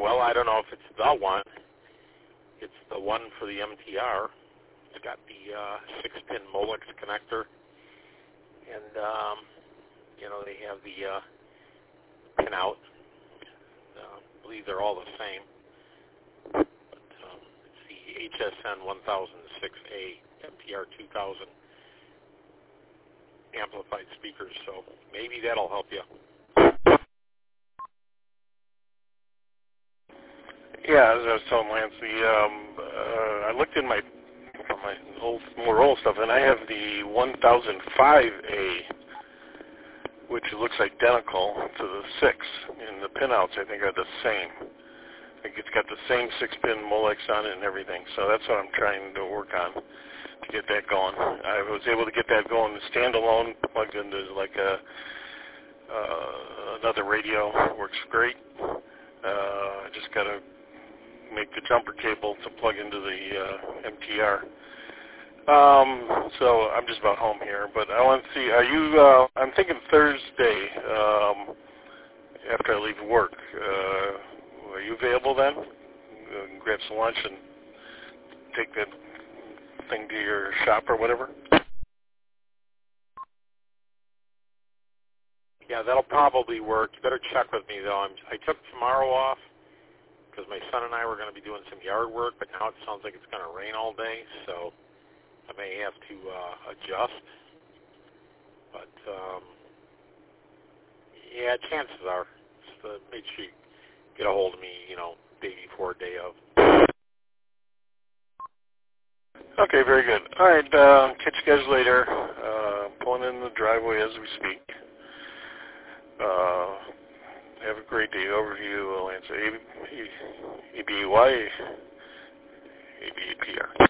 Well, I don't know if it's the one. It's the one for the MTR. It's got the 6-pin Molex connector, and they have the pin out. I believe they're all the same. But it's the HSN 1006A MTR 2000 amplified speakers, so maybe that'll help you. Yeah, as I was telling Lance, I looked in my more old stuff, and I have the 1005A, which looks identical to the 6, and the pinouts I think are the same. I think it's got the same 6-pin Molex on it and everything, so that's what I'm trying to work on to get that going. I was able to get that going standalone, plugged into like another radio. Works great. I just got to make the jumper cable to plug into the MTR. So I'm just about home here, but I want to see, are you, I'm thinking Thursday, after I leave work. Are you available then? Grab some lunch and take that thing to your shop or whatever? Yeah, that'll probably work. You better check with me, though. I took tomorrow off because my son and I were going to be doing some yard work, but now it sounds like it's going to rain all day, so I may have to adjust. But, yeah, chances are, just make sure you get a hold of me, day before, day of. Okay, very good. All right, catch you guys later. Pulling in the driveway as we speak. Have a great day. Over to you, Lance. ABY, ABAPR.